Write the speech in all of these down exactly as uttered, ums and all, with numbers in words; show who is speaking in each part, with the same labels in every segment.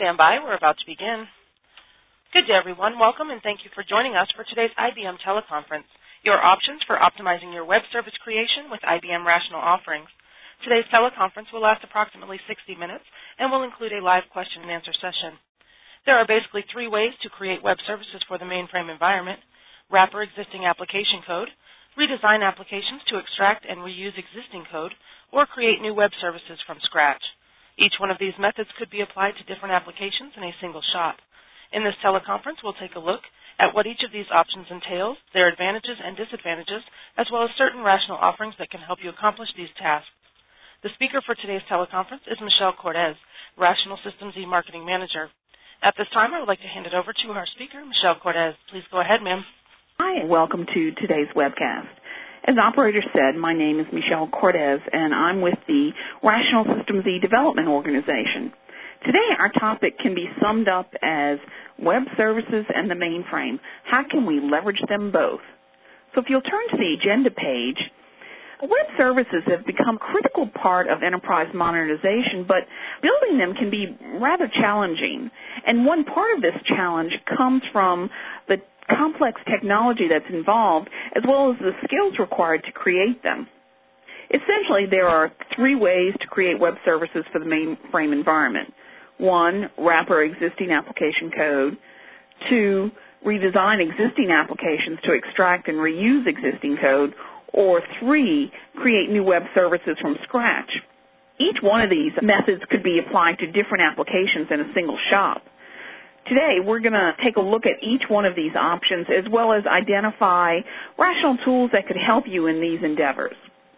Speaker 1: stand by. We're about to begin. Good day, everyone. Welcome, and thank you for joining us for today's I B M teleconference, your options for optimizing your web service creation with I B M Rational Offerings. Today's teleconference will last approximately sixty minutes and will include a live question and answer session. There are basically three ways to create web services for the mainframe environment: wrapper existing application code, redesign applications to extract and reuse existing code, or create new web services from scratch. Each one of these methods could be applied to different applications in a single shot. In this teleconference, we'll take a look at what each of these options entails, their advantages and disadvantages, as well as certain rational offerings that can help you accomplish these tasks. The speaker for today's teleconference is Michelle Cortez, Rational Systems eMarketing Manager. At this time, I would like to hand it over to our speaker, Michelle Cortez. Please go ahead, ma'am.
Speaker 2: Hi, and welcome to today's webcast. As the operator said, my name is Michelle Cortez, and I'm with the Rational Systems eDevelopment Organization. Today, our topic can be summed up as web services and the mainframe. How can we leverage them both? So if you'll turn to the agenda page, web services have become a critical part of enterprise modernization, but building them can be rather challenging. And one part of this challenge comes from the complex technology that's involved, as well as the skills required to create them. Essentially, there are three ways to create web services for the mainframe environment. One, wrapper existing application code. Two, redesign existing applications to extract and reuse existing code. Or three, create new web services from scratch. Each one of these methods could be applied to different applications in a single shop. Today, we're going to take a look at each one of these options as well as identify rational tools that could help you in these endeavors.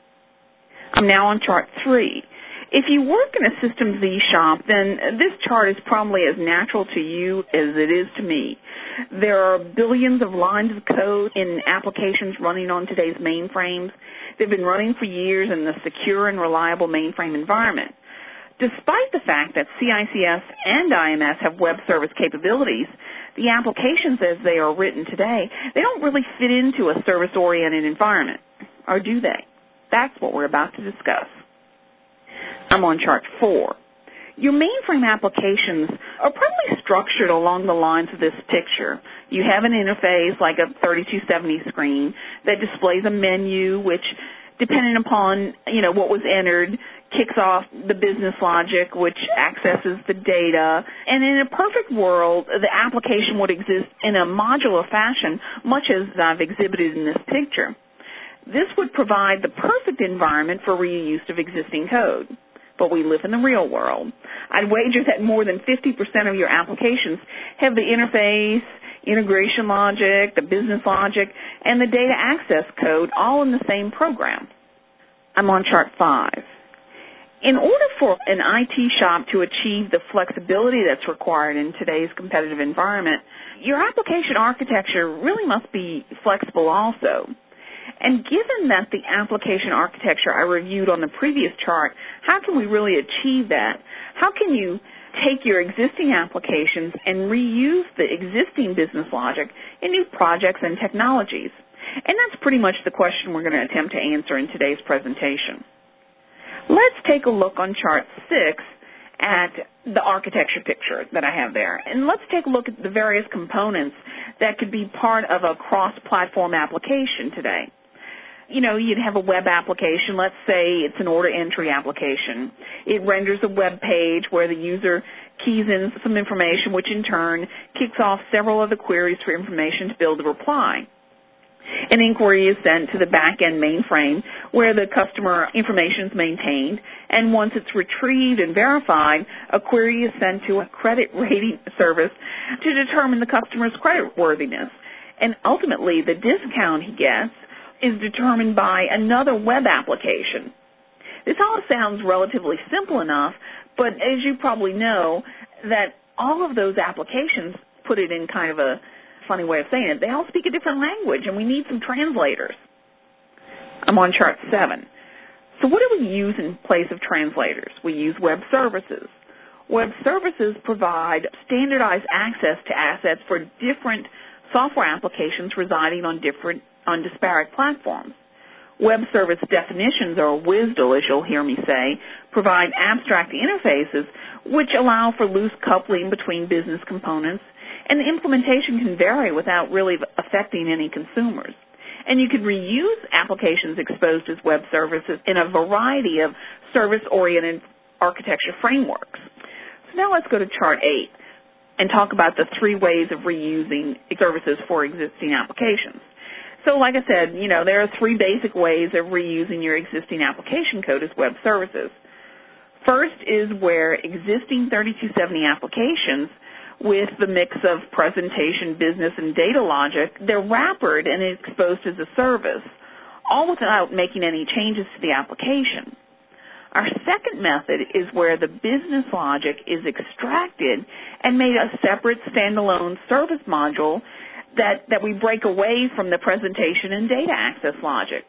Speaker 2: I'm now on chart three. If you work in a Systems Z shop, then this chart is probably as natural to you as it is to me. There are billions of lines of code in applications running on today's mainframes. They've been running for years in the secure and reliable mainframe environment. Despite the fact that C I C S and I M S have web service capabilities, the applications as they are written today, they don't really fit into a service-oriented environment. Or do they? That's what we're about to discuss. I'm on chart four. Your mainframe applications are probably structured along the lines of this picture. You have an interface like a thirty-two seventy screen that displays a menu which, depending upon, you know, what was entered, kicks off the business logic, which accesses the data. And in a perfect world, the application would exist in a modular fashion, much as I've exhibited in this picture. This would provide the perfect environment for reuse of existing code. But we live in the real world. I'd wager that more than fifty percent of your applications have the interface, integration logic, the business logic, and the data access code all in the same program. I'm on chart five. In order for an I T shop to achieve the flexibility that's required in today's competitive environment, your application architecture really must be flexible also. And given that the application architecture I reviewed on the previous chart, how can we really achieve that? How can you take your existing applications and reuse the existing business logic in new projects and technologies? And that's pretty much the question we're going to attempt to answer in today's presentation. Let's take a look on chart six at the architecture picture that I have there. And let's take a look at the various components that could be part of a cross-platform application today. You know, you'd have a web application. Let's say it's an order entry application. It renders a web page where the user keys in some information, which in turn kicks off several other queries for information to build a reply. An inquiry is sent to the back-end mainframe where the customer information is maintained, and once it's retrieved and verified, a query is sent to a credit rating service to determine the customer's credit worthiness. And ultimately, the discount he gets is determined by another web application. This all sounds relatively simple enough, but as you probably know, that all of those applications, put it in kind of a funny way of saying it, they all speak a different language, and we need some translators. I'm on chart seven. So what do we use in place of translators? We use web services. Web services provide standardized access to assets for different software applications residing on different on disparate platforms. Web service definitions, or W S D L, as you'll hear me say, provide abstract interfaces which allow for loose coupling between business components, and the implementation can vary without really affecting any consumers. And you can reuse applications exposed as web services in a variety of service-oriented architecture frameworks. So now let's go to Chart eight and talk about the three ways of reusing services for existing applications. So like I said, you know, there are three basic ways of reusing your existing application code as web services. First is where existing thirty-two seventy applications with the mix of presentation, business, and data logic, they're wrappered and exposed as a service, all without making any changes to the application. Our second method is where the business logic is extracted and made a separate standalone service module that, that we break away from the presentation and data access logic.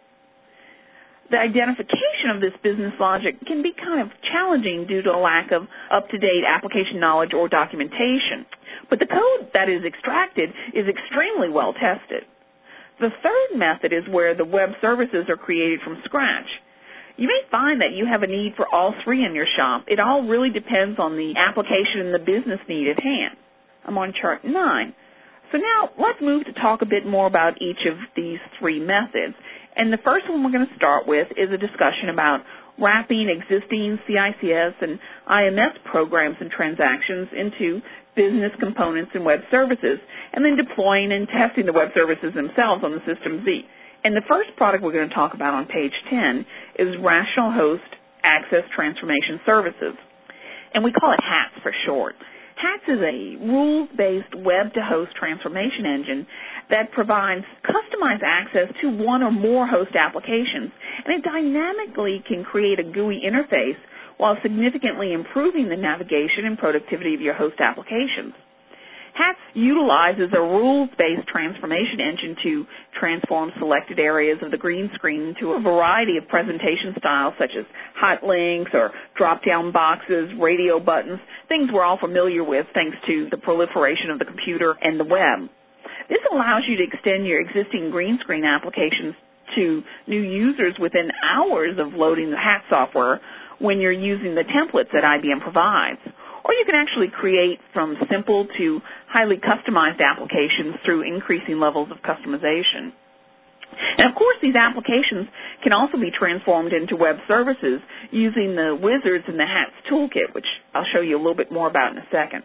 Speaker 2: The identification of this business logic can be kind of challenging due to a lack of up-to-date application knowledge or documentation. But the code that is extracted is extremely well tested. The third method is where the web services are created from scratch. You may find that you have a need for all three in your shop. It all really depends on the application and the business need at hand. I'm on Chart nine. So now let's move to talk a bit more about each of these three methods. And the first one we're going to start with is a discussion about wrapping existing C I C S and I M S programs and transactions into business components and web services, and then deploying and testing the web services themselves on the System Z. And the first product we're going to talk about on page ten is Rational Host Access Transformation Services. And we call it HATS for short. HATS is a rules-based web-to-host transformation engine that provides customized access to one or more host applications, and it dynamically can create a G U I interface while significantly improving the navigation and productivity of your host applications. HATS utilizes a rules-based transformation engine to transform selected areas of the green screen into a variety of presentation styles such as hot links or drop-down boxes, radio buttons, things we're all familiar with thanks to the proliferation of the computer and the web. This allows you to extend your existing green screen applications to new users within hours of loading the HATS software when you're using the templates that I B M provides. Or you can actually create from simple to highly customized applications through increasing levels of customization. And of course, these applications can also be transformed into web services using the wizards in the HATS toolkit, which I'll show you a little bit more about in a second.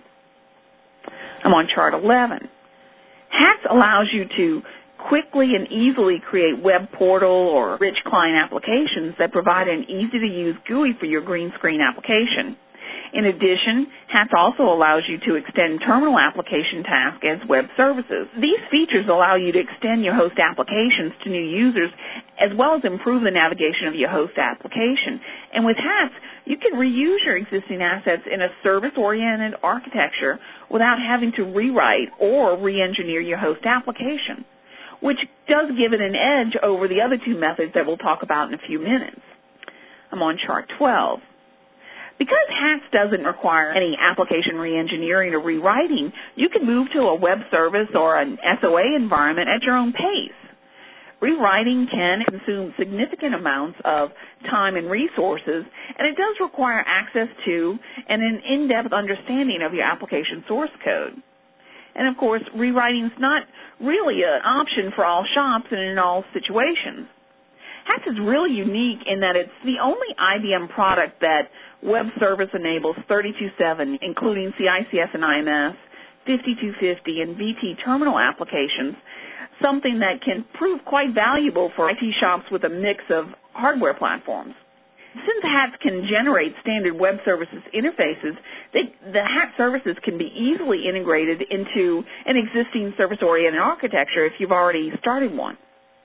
Speaker 2: I'm on Chart eleven. HATS allows you to quickly and easily create web portal or rich client applications that provide an easy-to-use G U I for your green screen application. In addition, HATS also allows you to extend terminal application tasks as web services. These features allow you to extend your host applications to new users as well as improve the navigation of your host application. And with HATS, you can reuse your existing assets in a service-oriented architecture without having to rewrite or re-engineer your host application, which does give it an edge over the other two methods that we'll talk about in a few minutes. I'm on Chart twelve. Because HATS doesn't require any application re-engineering or rewriting, you can move to a web service or an S O A environment at your own pace. Rewriting can consume significant amounts of time and resources, and it does require access to and an in-depth understanding of your application source code. And of course, rewriting is not really an option for all shops and in all situations. HATS is really unique in that it's the only I B M product that web service enables thirty-two seven, including C I C S and I M S, fifty-two fifty, and V T terminal applications, something that can prove quite valuable for I T shops with a mix of hardware platforms. Since HATS can generate standard web services interfaces, they, the HATS services can be easily integrated into an existing service-oriented architecture if you've already started one.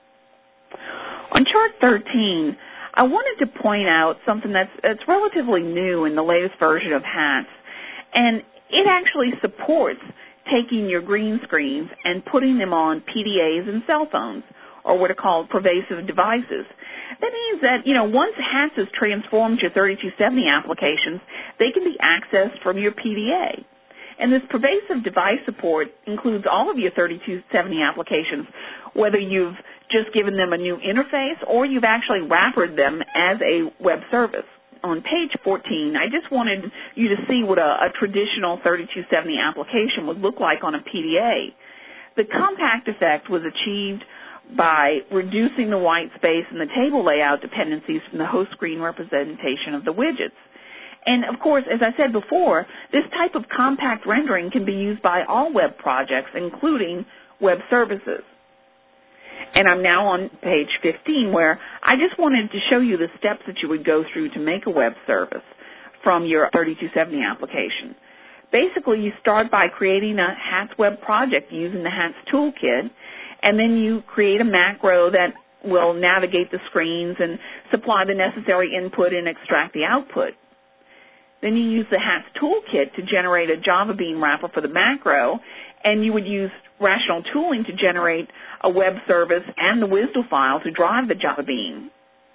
Speaker 2: On Chart thirteen, I wanted to point out something that's, that's relatively new in the latest version of HATS, and it actually supports taking your green screens and putting them on P D As and cell phones, or what are called pervasive devices. That means that, you know, once HATS has transformed your thirty-two seventy applications, they can be accessed from your P D A. And this pervasive device support includes all of your thirty-two seventy applications, whether you've just given them a new interface, or you've actually wrappered them as a web service. On page fourteen, I just wanted you to see what a, a traditional thirty-two seventy application would look like on a P D A. The compact effect was achieved by reducing the white space and the table layout dependencies from the host screen representation of the widgets. And, of course, as I said before, this type of compact rendering can be used by all web projects, including web services. And I'm now on page fifteen, where I just wanted to show you the steps that you would go through to make a web service from your thirty-two seventy application. Basically, you start by creating a HATS web project using the HATS toolkit, and then you create a macro that will navigate the screens and supply the necessary input and extract the output. Then you use the HATS toolkit to generate a Java Bean wrapper for the macro, and you would use rational tooling to generate a web service and the W S D L file to drive the Java Bean.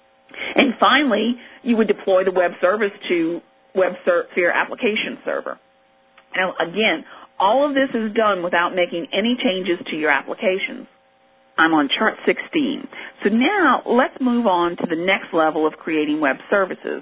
Speaker 2: And finally, you would deploy the web service to WebSphere Application Server. Now, again, all of this is done without making any changes to your applications. I'm on chart sixteen. So now let's move on to the next level of creating web services.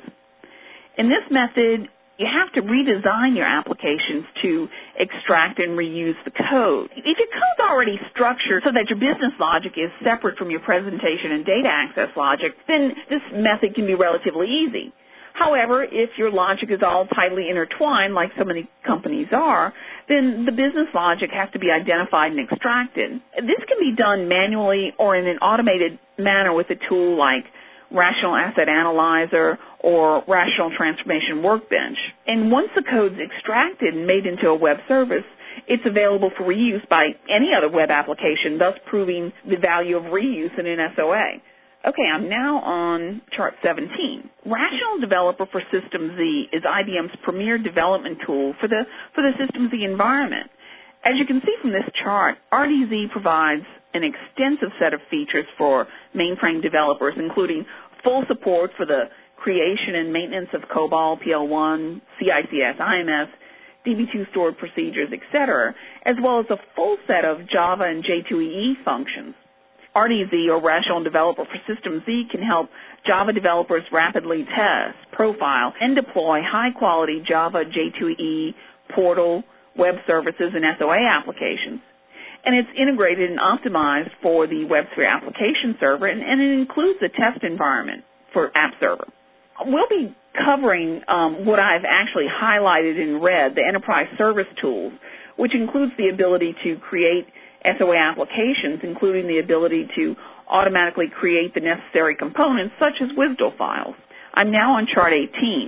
Speaker 2: In this method, you have to redesign your applications to extract and reuse the code. If your code's already structured so that your business logic is separate from your presentation and data access logic, then this method can be relatively easy. However, if your logic is all tightly intertwined, like so many companies are, then the business logic has to be identified and extracted. This can be done manually or in an automated manner with a tool like Rational Asset Analyzer or Rational Transformation Workbench. And once the code's extracted and made into a web service, it's available for reuse by any other web application, thus proving the value of reuse in an S O A. Okay, I'm now on chart seventeen. Rational Developer for System Z is I B M's premier development tool for the, for the System Z environment. As you can see from this chart, R D Z provides an extensive set of features for mainframe developers, including full support for the creation and maintenance of COBOL, P L one, C I C S, I M S, D B two stored procedures, et cetera, as well as a full set of Java and J two E E functions. R D Z, or Rational Developer for System Z, can help Java developers rapidly test, profile, and deploy high-quality Java, J two E, portal, web services, and S O A applications. And it's integrated and optimized for the WebSphere Application Server, and, and it includes a test environment for App Server. We'll be covering um, what I've actually highlighted in red, the Enterprise Service Tools, which includes the ability to create S O A applications, including the ability to automatically create the necessary components, such as W S D L files. I'm now on chart eighteen.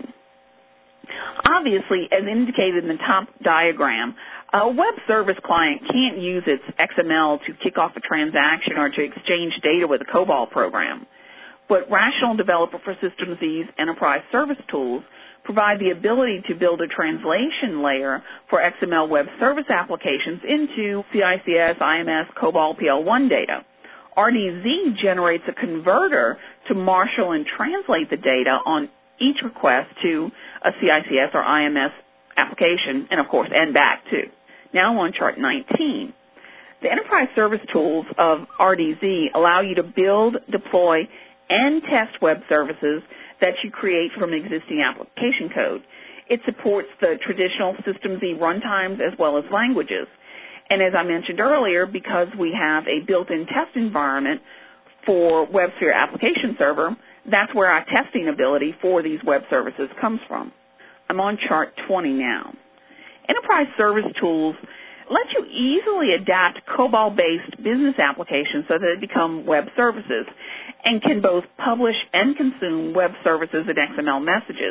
Speaker 2: Obviously, as indicated in the top diagram, a web service client can't use its X M L to kick off a transaction or to exchange data with a COBOL program. But Rational Developer for System Z's Enterprise Service Tools provide the ability to build a translation layer for X M L web service applications into C I C S, I M S, COBOL, P L one data. R D Z generates a converter to marshal and translate the data on each request to a C I C S or I M S application, and of course, and back too. Now on chart nineteen. The Enterprise Service Tools of R D Z allow you to build, deploy, and test web services that you create from existing application code. It supports the traditional System Z runtimes as well as languages. And as I mentioned earlier, because we have a built-in test environment for WebSphere Application Server, that's where our testing ability for these web services comes from. I'm on chart twenty now. Enterprise Service Tools let you easily adapt COBOL-based business applications so that they become web services and can both publish and consume web services and X M L messages.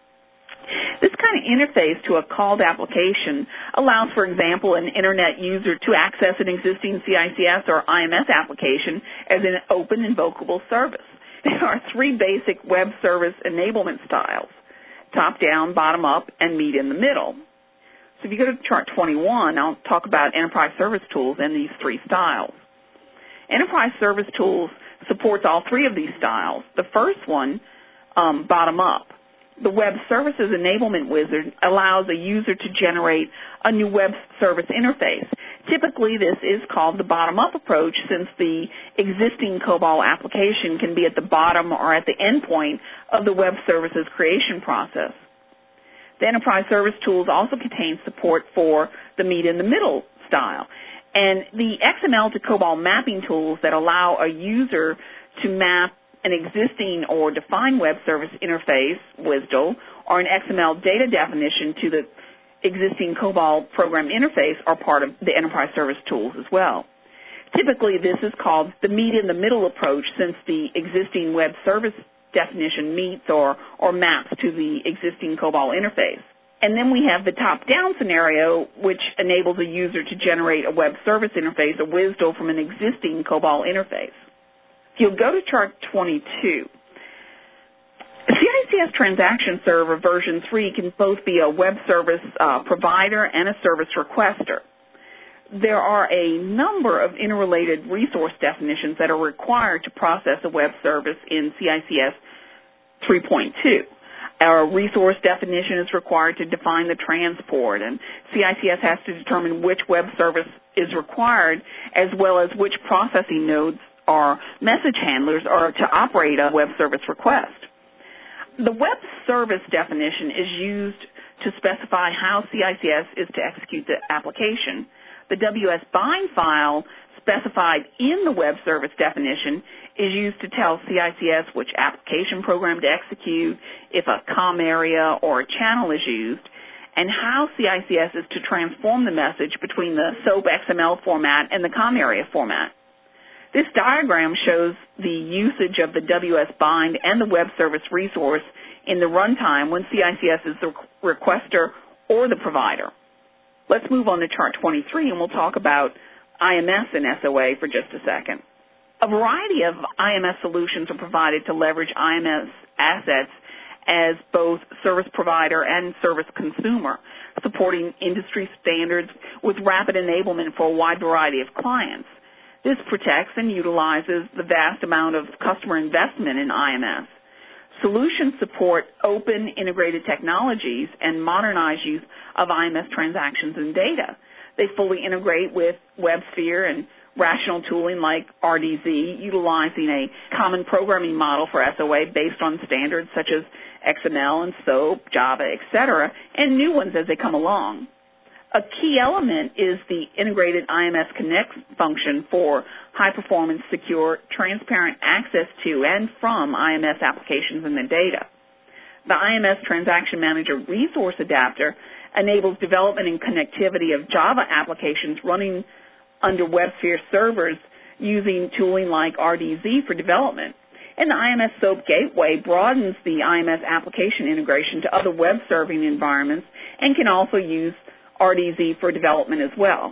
Speaker 2: This kind of interface to a called application allows, for example, an Internet user to access an existing C I C S or I M S application as an open invocable service. There are three basic web service enablement styles: top-down, bottom-up, and meet in the middle. So if you go to chart twenty-one, I'll talk about Enterprise Service Tools and these three styles. Enterprise Service Tools supports all three of these styles. The first one, um, bottom-up. The Web Services Enablement Wizard allows a user to generate a new web service interface. Typically, this is called the bottom-up approach, since the existing COBOL application can be at the bottom or at the end point of the web services creation process. The Enterprise Service Tools also contain support for the meet-in-the-middle style. And the X M L to COBOL mapping tools that allow a user to map an existing or defined web service interface, W S D L, or an X M L data definition to the existing COBOL program interface are part of the Enterprise Service Tools as well. Typically, this is called the meet-in-the-middle approach, since the existing web service definition meets or, or maps to the existing COBOL interface. And then we have the top-down scenario, which enables a user to generate a web service interface, a W S D L, from an existing COBOL interface. If you'll go to chart twenty-two, C I C S Transaction Server version three can both be a web service uh, provider and a service requester. There are a number of interrelated resource definitions that are required to process a web service in C I C S three point two. Our resource definition is required to define the transport, and C I C S has to determine which web service is required, as well as which processing nodes or message handlers are to operate a web service request. The web service definition is used to specify how C I C S is to execute the application. The W S bind file specified in the web service definition is used to tell C I C S which application program to execute, if a COM area or a channel is used, and how C I C S is to transform the message between the SOAP X M L format and the COM area format. This diagram shows the usage of the W S bind and the web service resource in the runtime when C I C S is the requester or the provider. Let's move on to chart twenty-three, and we'll talk about I M S and S O A for just a second. A variety of I M S solutions are provided to leverage I M S assets as both service provider and service consumer, supporting industry standards with rapid enablement for a wide variety of clients. This protects and utilizes the vast amount of customer investment in I M S. Solutions support open integrated technologies and modernized use of I M S transactions and data. They fully integrate with WebSphere and rational tooling like R D Z, utilizing a common programming model for S O A based on standards such as X M L and SOAP, Java, et cetera, and new ones as they come along. A key element is the integrated I M S Connect function for high-performance, secure, transparent access to and from I M S applications and the data. The I M S Transaction Manager Resource Adapter enables development and connectivity of Java applications running under WebSphere servers using tooling like R D Z for development. And the I M S SOAP Gateway broadens the I M S application integration to other web serving environments and can also use R D Z for development as well.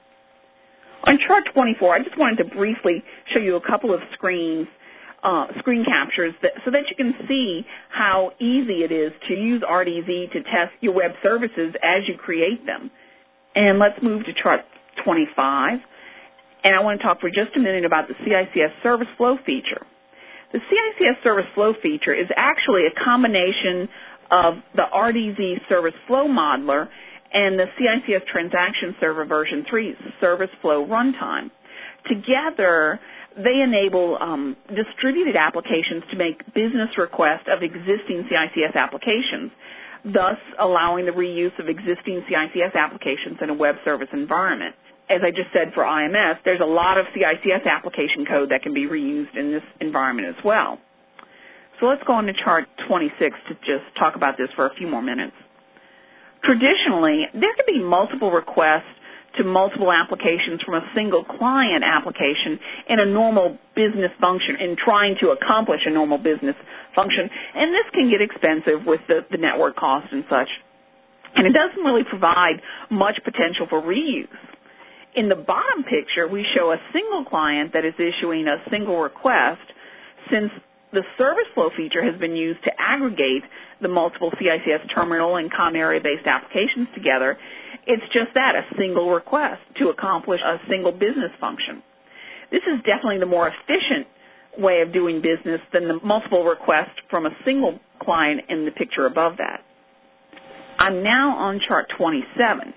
Speaker 2: On chart twenty-four, I just wanted to briefly show you a couple of screens, uh, screen captures that, so that you can see how easy it is to use R D Z to test your web services as you create them. And let's move to chart twenty-five. And I want to talk for just a minute about the C I C S Service Flow feature. The C I C S Service Flow feature is actually a combination of the R D Z Service Flow Modeler and the C I C S Transaction Server version three Service Flow Runtime. Together, they enable um, distributed applications to make business requests of existing C I C S applications, thus allowing the reuse of existing C I C S applications in a web service environment. As I just said for I M S, there's a lot of C I C S application code that can be reused in this environment as well. So let's go on to chart twenty-six to just talk about this for a few more minutes. Traditionally, there can be multiple requests to multiple applications from a single client application in a normal business function, in trying to accomplish a normal business function, and this can get expensive with the, the network costs and such. And it doesn't really provide much potential for reuse. In the bottom picture, we show a single client that is issuing a single request. Since the service flow feature has been used to aggregate the multiple C I C S terminal and COM area-based applications together, it's just that, a single request to accomplish a single business function. This is definitely the more efficient way of doing business than the multiple requests from a single client in the picture above that. I'm now on chart twenty-seven.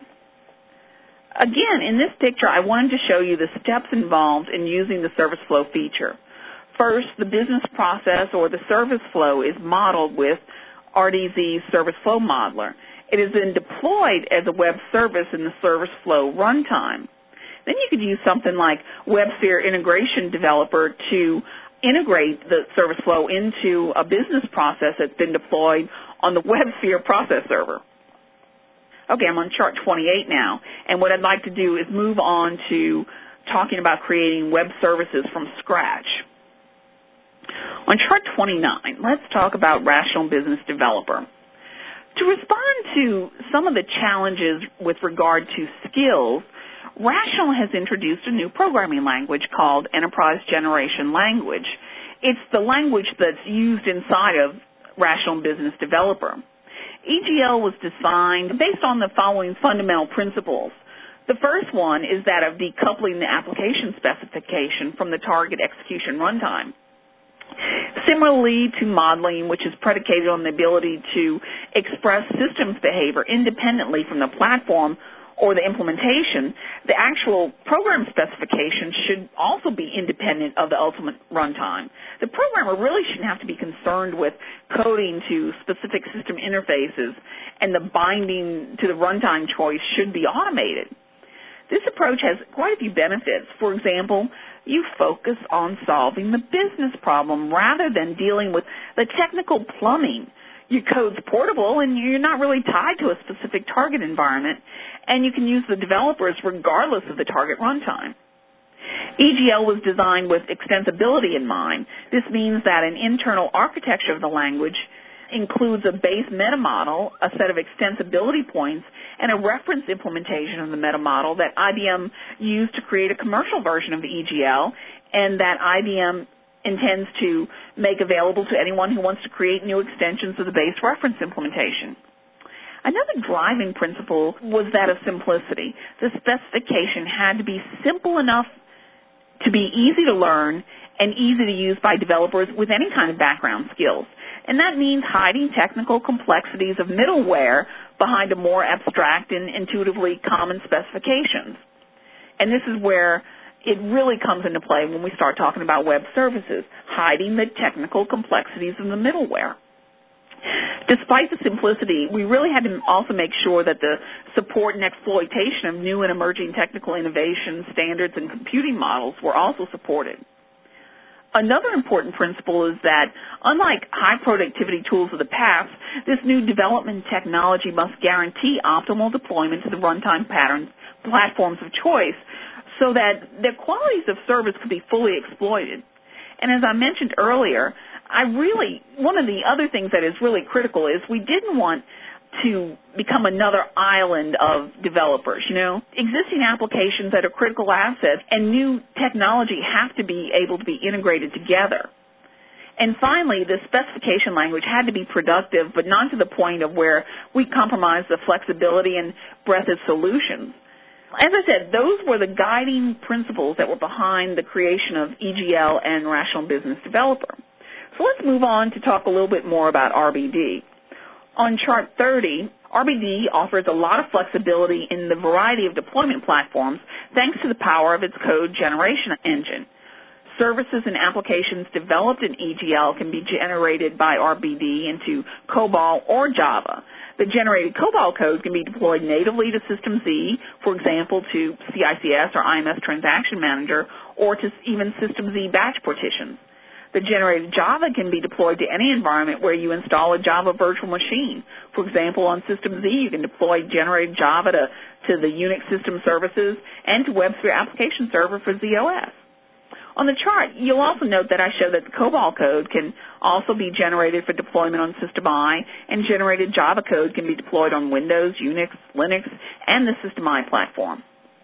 Speaker 2: Again, in this picture, I wanted to show you the steps involved in using the service flow feature. First, the business process or the service flow is modeled with R D Z's Service Flow Modeler. It is then deployed as a web service in the Service Flow runtime. Then you could use something like WebSphere Integration Developer to integrate the service flow into a business process that's been deployed on the WebSphere process server. Okay, I'm on chart twenty-eight now, and what I'd like to do is move on to talking about creating web services from scratch. On chart twenty-nine, let's talk about Rational Business Developer. To respond to some of the challenges with regard to skills, Rational has introduced a new programming language called Enterprise Generation Language. It's the language that's used inside of Rational Business Developer. E G L was designed based on the following fundamental principles. The first one is that of decoupling the application specification from the target execution runtime. Similarly to modeling, which is predicated on the ability to express systems behavior independently from the platform or the implementation, the actual program specification should also be independent of the ultimate runtime. The programmer really shouldn't have to be concerned with coding to specific system interfaces, and the binding to the runtime choice should be automated. This approach has quite a few benefits. For example, you focus on solving the business problem rather than dealing with the technical plumbing. Your code's portable, and you're not really tied to a specific target environment, and you can use the developers regardless of the target runtime. E G L was designed with extensibility in mind. This means that an internal architecture of the language includes a base meta model, a set of extensibility points, and a reference implementation of the meta model that I B M used to create a commercial version of the E G L, and that I B M intends to make available to anyone who wants to create new extensions of the base reference implementation. Another driving principle was that of simplicity. The specification had to be simple enough to be easy to learn and easy to use by developers with any kind of background skills. And that means hiding technical complexities of middleware behind a more abstract and intuitively common specifications. And this is where it really comes into play when we start talking about web services, hiding the technical complexities of the middleware. Despite the simplicity, we really had to also make sure that the support and exploitation of new and emerging technical innovations, standards, and computing models were also supported. Another important principle is that, unlike high productivity tools of the past, this new development technology must guarantee optimal deployment to the runtime patterns, platforms of choice, so that the qualities of service could be fully exploited. And as I mentioned earlier, I really, one of the other things that is really critical is we didn't want to become another island of developers, you know. Existing applications that are critical assets and new technology have to be able to be integrated together. And finally, the specification language had to be productive, but not to the point of where we compromise the flexibility and breadth of solutions. As I said, those were the guiding principles that were behind the creation of E G L and Rational Business Developer. So let's move on to talk a little bit more about R B D. On chart thirty, R B D offers a lot of flexibility in the variety of deployment platforms thanks to the power of its code generation engine. Services and applications developed in E G L can be generated by R B D into COBOL or Java. The generated COBOL code can be deployed natively to System Z, for example, to C I C S or I M S Transaction Manager, or to even System Z batch partitions. The generated Java can be deployed to any environment where you install a Java virtual machine. For example, on System Z, you can deploy generated Java to, to the Unix system services and to WebSphere Application Server for Z O S. On the chart, you'll also note that I show that the COBOL code can also be generated for deployment on System I, and generated Java code can be deployed on Windows, Unix, Linux, and the System I platform.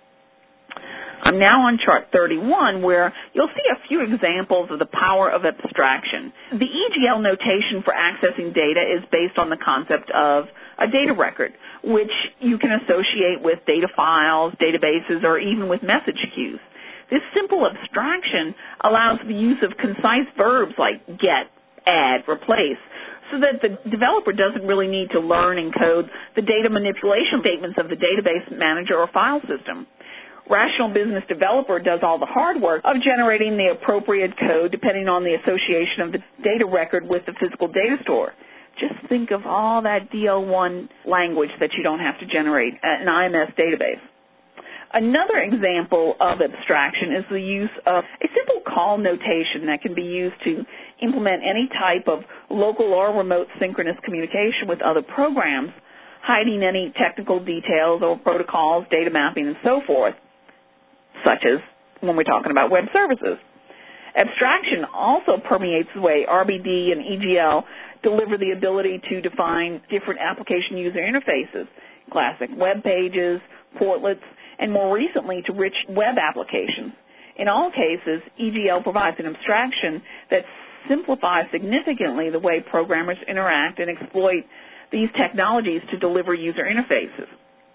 Speaker 2: I'm now on chart thirty-one, where you'll see a few examples of the power of abstraction. The E G L notation for accessing data is based on the concept of a data record, which you can associate with data files, databases, or even with message queues. This simple abstraction allows the use of concise verbs like get, add, replace, so that the developer doesn't really need to learn and code the data manipulation statements of the database manager or file system. Rational Business Developer does all the hard work of generating the appropriate code depending on the association of the data record with the physical data store. Just think of all that D L one language that you don't have to generate an I M S database. Another example of abstraction is the use of a simple call notation that can be used to implement any type of local or remote synchronous communication with other programs, hiding any technical details or protocols, data mapping, and so forth, such as when we're talking about web services. Abstraction also permeates the way R B D and E G L deliver the ability to define different application user interfaces, classic web pages, portlets, and more recently to rich web applications. In all cases, E G L provides an abstraction that simplifies significantly the way programmers interact and exploit these technologies to deliver user interfaces.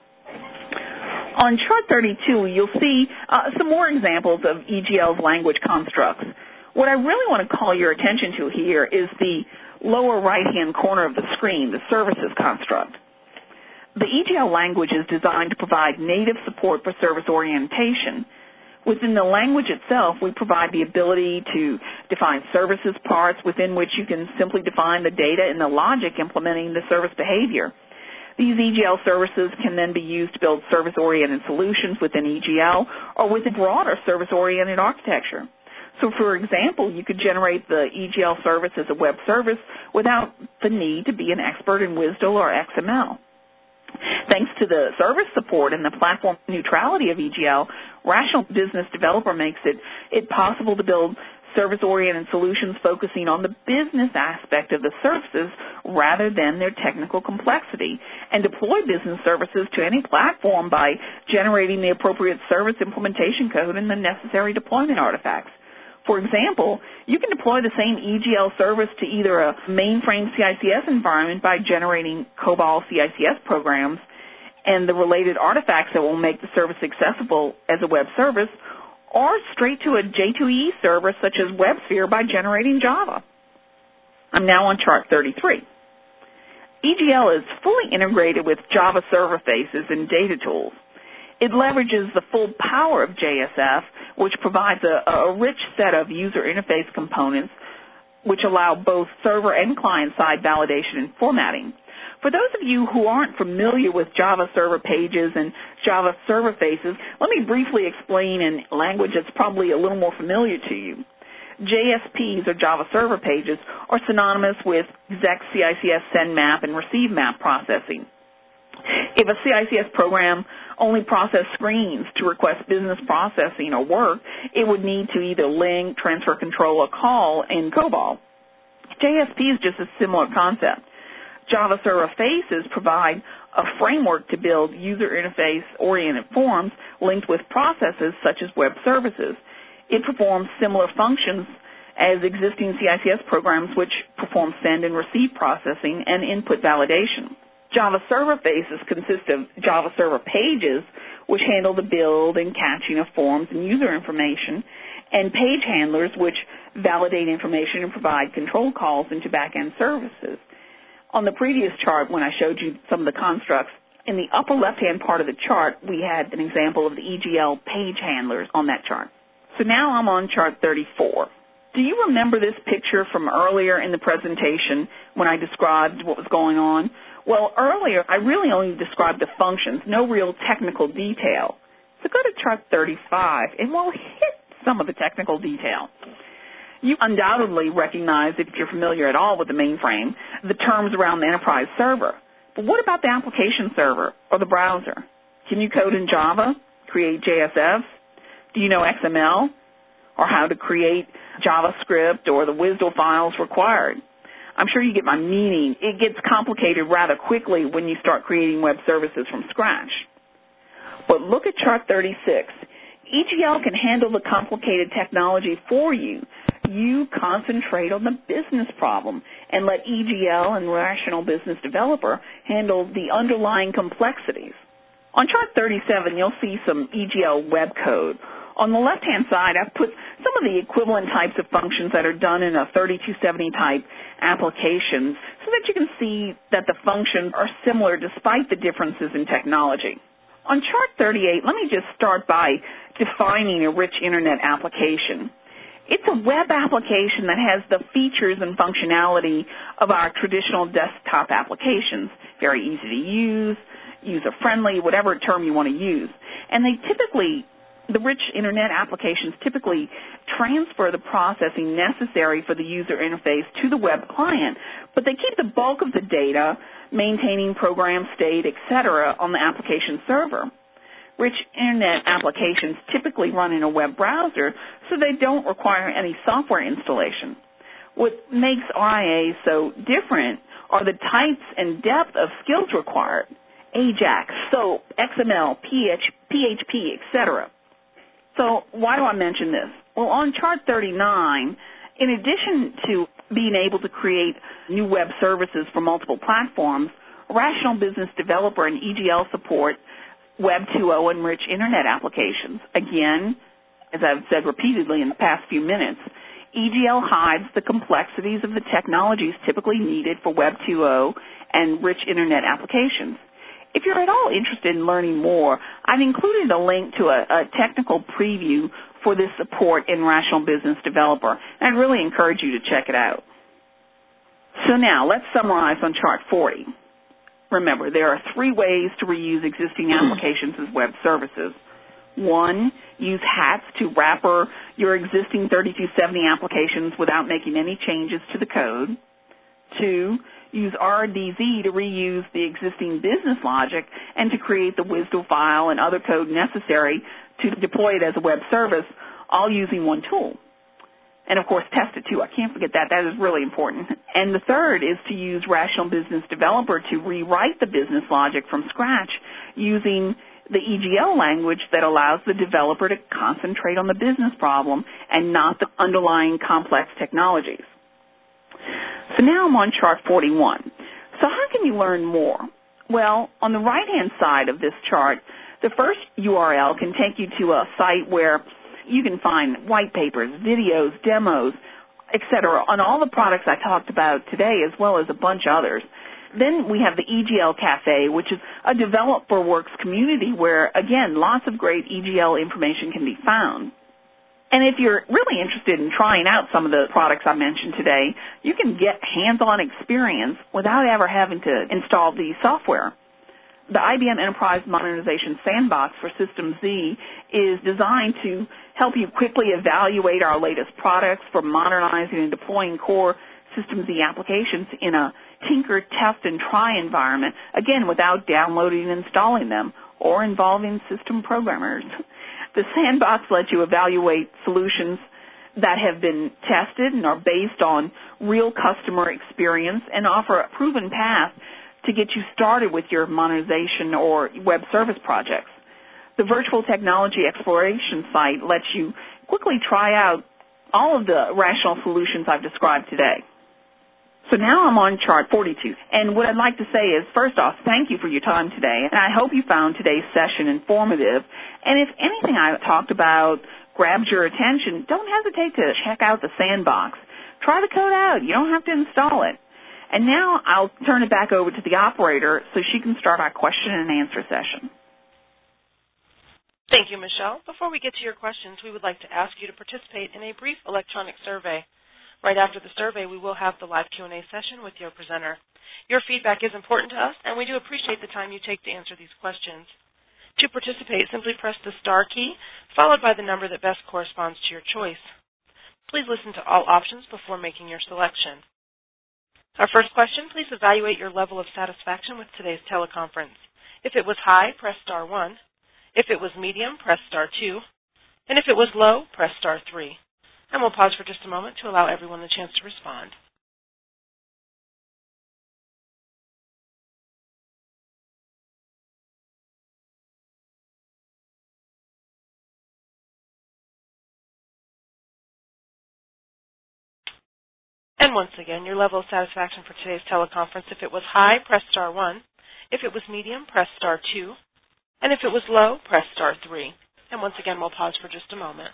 Speaker 2: On chart thirty-two, you'll see uh, some more examples of E G L's language constructs. What I really want to call your attention to here is the lower right-hand corner of the screen, the services construct. The E G L language is designed to provide native support for service orientation. Within the language itself, we provide the ability to define services parts within which you can simply define the data and the logic implementing the service behavior. These E G L services can then be used to build service-oriented solutions within E G L or with a broader service-oriented architecture. So, for example, you could generate the E G L service as a web service without the need to be an expert in WSDL or X M L. Thanks to the service support and the platform neutrality of E G L, Rational Business Developer makes it, it possible to build service-oriented solutions focusing on the business aspect of the services rather than their technical complexity, and deploy business services to any platform by generating the appropriate service implementation code and the necessary deployment artifacts. For example, you can deploy the same E G L service to either a mainframe C I C S environment by generating COBOL C I C S programs and the related artifacts that will make the service accessible as a web service, or straight to a J two E E server such as WebSphere by generating Java. I'm now on chart thirty-three. E G L is fully integrated with Java server faces and data tools. It leverages the full power of J S F, which provides a, a rich set of user interface components which allow both server and client-side validation and formatting. For those of you who aren't familiar with Java server pages and Java server faces, let me briefly explain in language that's probably a little more familiar to you. J S Ps, or Java server pages, are synonymous with exec C I C S send map and receive map processing. If a C I C S program only processed screens to request business processing or work, it would need to either link, transfer control, or call in COBOL. J S P is just a similar concept. Java server faces provide a framework to build user interface-oriented forms linked with processes such as web services. It performs similar functions as existing C I C S programs which perform send and receive processing and input validation. Java server faces consist of Java server pages, which handle the build and caching of forms and user information, and page handlers, which validate information and provide control calls into back-end services. On the previous chart, when I showed you some of the constructs, in the upper left-hand part of the chart, we had an example of the E G L page handlers on that chart. So now I'm on chart thirty-four. Do you remember this picture from earlier in the presentation when I described what was going on? Well, earlier, I really only described the functions, no real technical detail. So go to chart thirty-five, and we'll hit some of the technical detail. You undoubtedly recognize, if you're familiar at all with the mainframe, the terms around the enterprise server. But what about the application server or the browser? Can you code in Java, create J S Fs? Do you know X M L, or how to create JavaScript or the WSDL files required? I'm sure you get my meaning. It gets complicated rather quickly when you start creating web services from scratch. But look at chart thirty-six. E G L can handle the complicated technology for you. You concentrate on the business problem and let E G L and Rational Business Developer handle the underlying complexities. On chart thirty-seven, you'll see some E G L web code. On the left-hand side, I've put some of the equivalent types of functions that are done in a thirty-two seventy type application so that you can see that the functions are similar despite the differences in technology. On chart thirty-eight, let me just start by defining a rich Internet application. It's a web application that has the features and functionality of our traditional desktop applications. Very easy to use, user-friendly, whatever term you want to use. And they typically, the rich Internet applications typically transfer the processing necessary for the user interface to the web client, but they keep the bulk of the data, maintaining program state, et cetera, on the application server. Rich Internet applications typically run in a web browser, so they don't require any software installation. What makes R I A so different are the types and depth of skills required: AJAX, SOAP, X M L, P H P, et cetera. So why do I mention this? Well, on chart thirty-nine, in addition to being able to create new web services for multiple platforms, Rational Business Developer and E G L support Web two point oh and rich Internet applications. Again, as I've said repeatedly in the past few minutes, E G L hides the complexities of the technologies typically needed for Web two point oh and rich Internet applications. If you're at all interested in learning more, I've included a link to a, a technical preview for this support in Rational Business Developer, and I'd really encourage you to check it out. So now, let's summarize on chart forty. Remember, there are three ways to reuse existing applications as web services. One, use HATS to wrapper your existing thirty-two seventy applications without making any changes to the code. Two, use R D Z to reuse the existing business logic and to create the W S D L file and other code necessary to deploy it as a web service, all using one tool. And, of course, test it, too. I can't forget that. That is really important. And the third is to use Rational Business Developer to rewrite the business logic from scratch using the E G L language that allows the developer to concentrate on the business problem and not the underlying complex technologies. So now I'm on chart forty-one. So how can you learn more? Well, on the right-hand side of this chart, the first U R L can take you to a site where you can find white papers, videos, demos, et cetera, on all the products I talked about today, as well as a bunch of others. Then we have the E G L Cafe, which is a DeveloperWorks community where, again, lots of great E G L information can be found. And if you're really interested in trying out some of the products I mentioned today, you can get hands-on experience without ever having to install the software. The I B M Enterprise Modernization Sandbox for System Z is designed to help you quickly evaluate our latest products for modernizing and deploying core System Z applications in a tinker, test, and try environment, again, without downloading and installing them or involving system programmers. The Sandbox lets you evaluate solutions that have been tested and are based on real customer experience and offer a proven path to get you started with your modernization or web service projects. The Virtual Technology Exploration site lets you quickly try out all of the rational solutions I've described today. So now I'm on chart forty-two, and what I'd like to say is, first off, thank you for your time today, and I hope you found today's session informative, and if anything I talked about grabs your attention, don't hesitate to check out the Sandbox. Try the code out. You don't have to install it. And now I'll turn it back over to the operator so she can start our question and answer session.
Speaker 1: Thank you, Michelle. Before we get to your questions, we would like to ask you to participate in a brief electronic survey. Right after the survey, we will have the live Q and A session with your presenter. Your feedback is important to us, and we do appreciate the time you take to answer these questions. To participate, simply press the star key, followed by the number that best corresponds to your choice. Please listen to all options before making your selection. Our first question, please evaluate your level of satisfaction with today's teleconference. If it was high, press star one. If it was medium, press star two. And if it was low, press star three. And we'll pause for just a moment to allow everyone the chance to respond. And once again, your level of satisfaction for today's teleconference, if it was high, press star one. If it was medium, press star two. And if it was low, press star three. And once again, we'll pause for just a moment.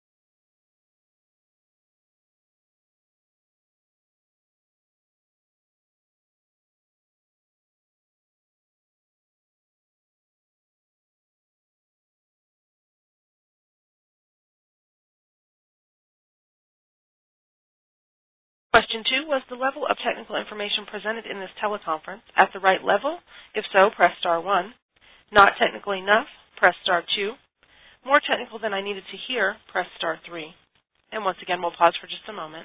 Speaker 1: Question two, was the level of technical information presented in this teleconference at the right level? If so, press star one. Not technical enough, press star two. More technical than I needed to hear, press star three. And once again, we'll pause for just a moment.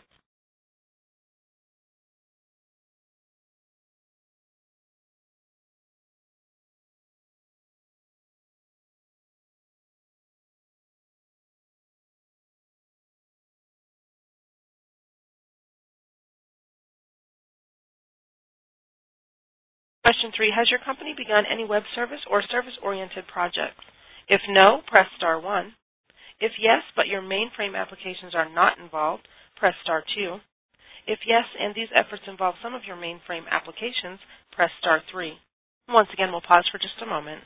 Speaker 1: Question three, has your company begun any web service or service-oriented projects? If no, press star one. If yes, but your mainframe applications are not involved, press star two. If yes, and these efforts involve some of your mainframe applications, press star three. Once again, we'll pause for just a moment.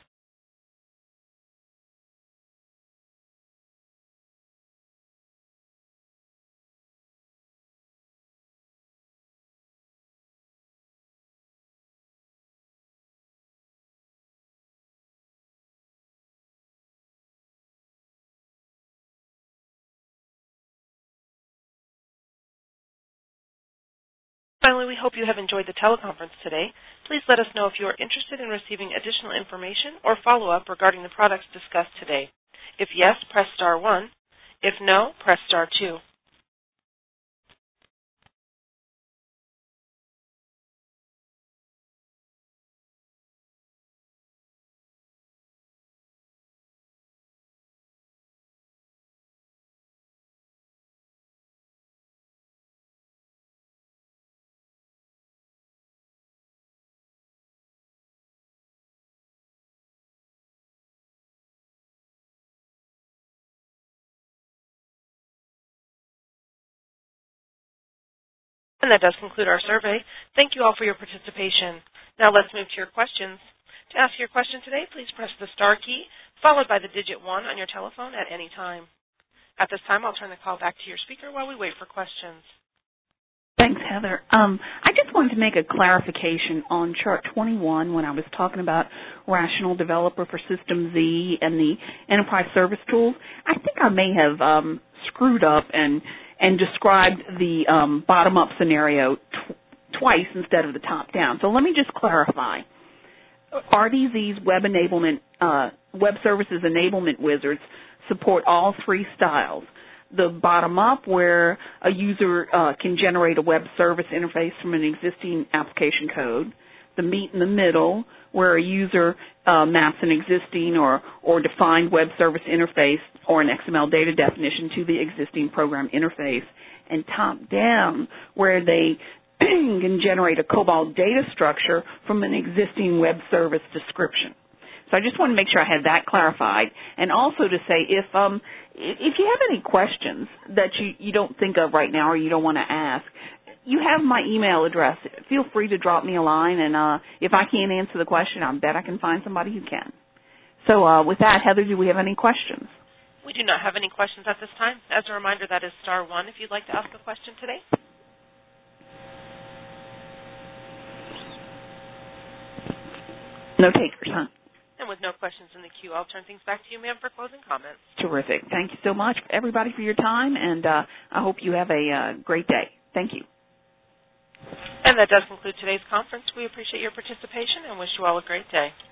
Speaker 1: Finally, we hope you have enjoyed the teleconference today. Please let us know if you are interested in receiving additional information or follow-up regarding the products discussed today. If yes, press star one. If no, press star two. And that does conclude our survey. Thank you all for your participation. Now let's move to your questions. To ask your question today, please press the star key followed by the digit one on your telephone at any time. At this time, I'll turn the call back to your speaker while we wait for questions.
Speaker 2: Thanks, Heather. Um, I just wanted to make a clarification on chart twenty-one when I was talking about Rational Developer for System Z and the Enterprise Service Tools. I think I may have um, screwed up and and described the um, bottom-up scenario tw- twice instead of the top-down. So let me just clarify. R D Z's web enablement, uh, web services enablement wizards support all three styles. The bottom-up, where a user uh, can generate a web service interface from an existing application code. The meet in the middle, where a user uh, maps an existing or, or defined web service interface or an X M L data definition to the existing program interface. And top-down, where they can generate a COBOL data structure from an existing web service description. So I just want to make sure I had that clarified. And also to say, if um, if you have any questions that you, you don't think of right now or you don't want to ask, you have my email address. Feel free to drop me a line, and uh, if I can't answer the question, I bet I can find somebody who can. So uh, with that, Heather, do we have any questions?
Speaker 1: We do not have any questions at this time. As a reminder, that is star one if you'd like to ask a question today.
Speaker 2: No takers, huh?
Speaker 1: And with no questions in the queue, I'll turn things back to you, ma'am, for closing comments.
Speaker 2: Terrific. Thank you so much, everybody, for your time, and uh, I hope you have a uh, great day. Thank you.
Speaker 1: And that does conclude today's conference. We appreciate your participation and wish you all a great day.